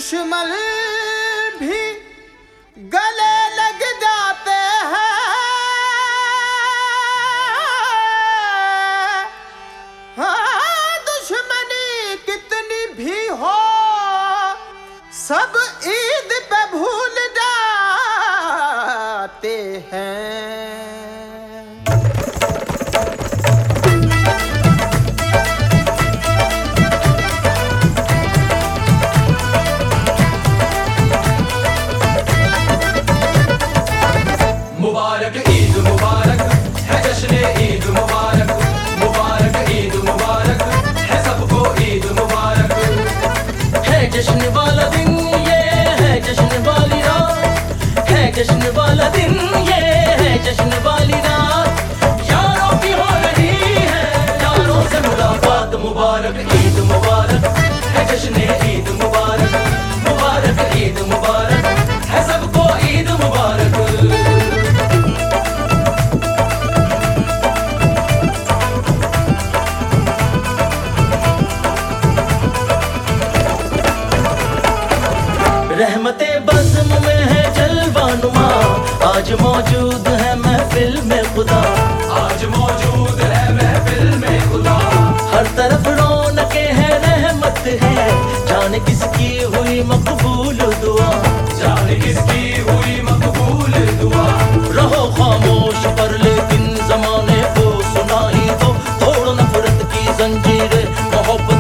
दुश्मन भी गले लग जाते हैं। हाँ, दुश्मनी कितनी भी हो सब ईद पे भूल जाते हैं। मुबारक ईद मुबारक है जश्न ईद मुबारक, मुबारक ईद मुबारक है सबको ईद मुबारक। है जश्न वाला दिन ये है जश्न वाली रात, है जश्न वाला दिन ये है जश्न वाली रात। यारों की हो रही है यारों से मुलाकात। मुबारक ईद मुबारक है जश्न ईद मुबारक, मुबारक ईद मुबारक है सबको ईद मुबारक। रहमते बज़्म में है जलवानुमा, आज मौजूद है महफिल में खुदा, आज मौजूद है महफिल में खुदा। हर तरफ रौनकें हैं रहमत है, जाने किसकी हुई मकबूल दुआ, जाने किसकी हुई मकबूल दुआ। रहो खामोश पर लेकिन जमाने को सुनाई दो, तोड़ नफरत की जंजीरें मोहब्बत